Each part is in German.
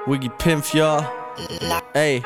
Wiggy Pimp, ja. Ey.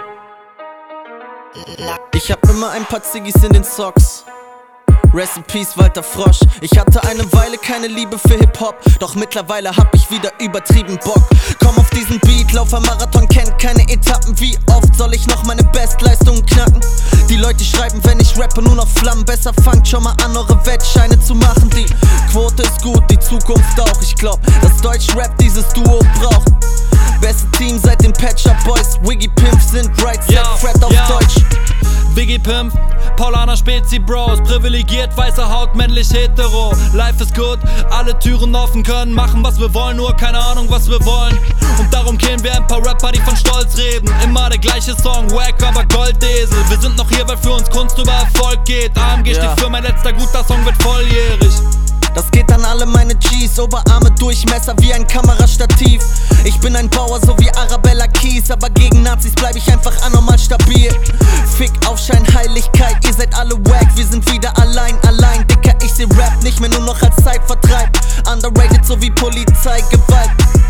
Ich hab immer ein paar Ziggis in den Socks. Rest in Peace, Walter Frosch. Ich hatte eine Weile keine Liebe für Hip-Hop, doch mittlerweile hab ich wieder übertrieben Bock. Komm auf diesen Beat, Laufer Marathon kennt keine Etappen. Wie oft soll ich noch meine Bestleistungen knacken? Die Leute schreiben, wenn ich rappe, nur noch Flammen. Besser fangt schon mal an, eure Wettscheine zu machen. Die Quote ist gut, die Zukunft auch. Ich glaub, dass Deutschrap dieses Duo braucht. Beste Team seit den Patch Up Boys. Wiggy Pimp sind right set, Fred auf Deutsch. Wiggy Pimp, Paulaner Spezi Bros, privilegiert, weiße Haut, männlich hetero. Life is good, alle Türen offen, können machen was wir wollen, nur keine Ahnung was wir wollen. Und darum kennen wir ein paar Rapper, die von Stolz reden. Immer der gleiche Song, wack, aber Goldesel. Wir sind noch hier, weil für uns Kunst über Erfolg geht. AMG steht für mein letzter guter Song, wird volljährig. Das geht an alle meine G's, Oberarme Durchmesser wie ein Kamerastativ. Ich bin ein Bauer, so wie Arabella Keys, aber gegen Nazis bleib ich einfach anormal stabil. Fick auf Scheinheiligkeit, ihr seid alle wack, wir sind wieder allein, Dicker, ich seh Rap nicht mehr nur noch als Zeitvertreib. Underrated so wie Polizeigewalt.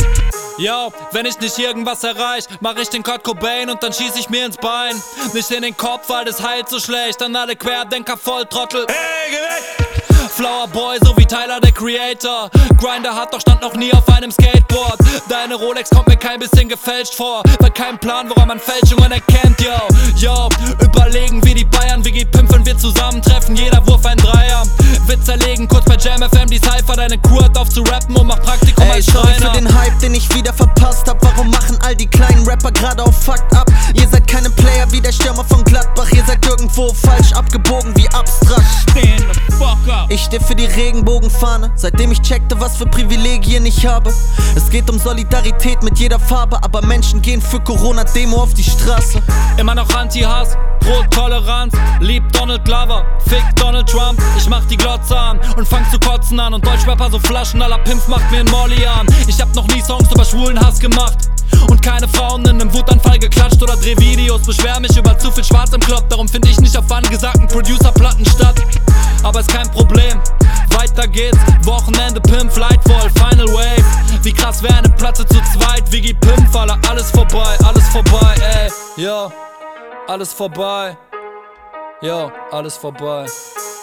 Yo, wenn ich nicht irgendwas erreich, mach ich den Kurt Cobain und dann schieß ich mir ins Bein. Nicht in den Kopf, weil das heilt so schlecht, an alle Querdenker Volltrottel. Hey, geh weg! Flower Boy, so wie Tyler, der Creator. Grinder hat doch stand noch nie auf einem Skateboard. Deine Rolex kommt mir kein bisschen gefälscht vor, weil kein Plan, woran man Fälschungen erkennt, yo. Überlegen wie die Bayern, Wiggy Pimp, wenn wir zusammentreffen, jeder Wurf ein Dreier. Witz zerlegen, kurz bei Jam FM, die Cypher, deine Crew hat auf zu rappen und macht Praktikum als Schreiner. Sorry für den Hype, den ich wieder verpasst hab. Warum machen all die kleinen Rapper gerade auf Fucked Up? Ihr seid keine Player wie der Stürmer von Gladbach, ihr seid irgendwo falsch abgebogen wie Abstrakt. Stand the fuck up. Ich steh für die Regenbogenfahne, seitdem ich checkte, was für Privilegien ich habe. Es geht um Solidarität mit jeder Farbe, aber Menschen gehen für Corona-Demo auf die Straße. Immer noch Anti-Hass, Pro-Toleranz, lieb Donald Glover, fick Donald Trump. Ich mach die Glotze an und fang zu kotzen an. Und Deutschrapper so Flaschen, aller Pimp macht mir ein Molly an. Ich hab noch nie Songs über schwulen Hass gemacht und keine Frauen in nem Wutanfall geklatscht oder dreh Videos. Beschwer mich über zu viel Schwarz im Club, darum find ich nicht auf angesagten Producer-Platten statt. Aber ist kein Problem, weiter geht's, Wochenende, Pimp, Flightfall, Final Wave. Wie krass wär eine Platte zu zweit, Wiggy Pimp, Faller, alles vorbei, ey. Yo, alles vorbei, yo, alles vorbei.